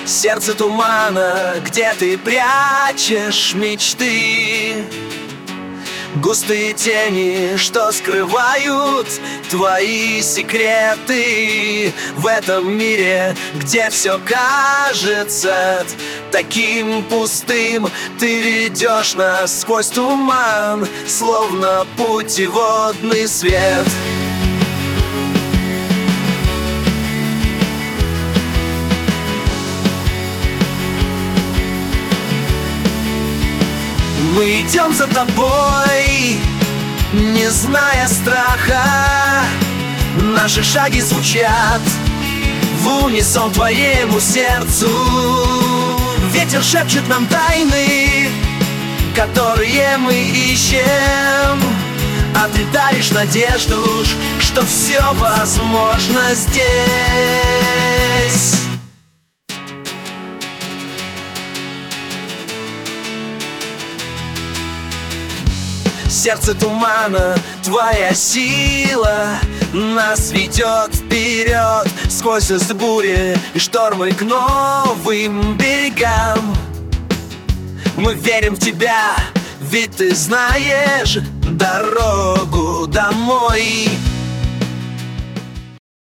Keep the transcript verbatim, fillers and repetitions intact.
Сердце тумана, где ты прячешь мечты. Густые тени, что скрывают твои секреты. В этом мире, где все кажется таким пустым, ты ведешь нас сквозь туман, словно путеводный свет. Мы идем за тобой, не зная страха. Наши шаги звучат в унисон твоему сердцу. Ветер шепчет нам тайны, которые мы ищем. А ты даришь надежду, что все возможно здесь. Сердце тумана, твоя сила нас ведет вперед сквозь бури и штормы к новым берегам. Мы верим в тебя, ведь ты знаешь дорогу домой.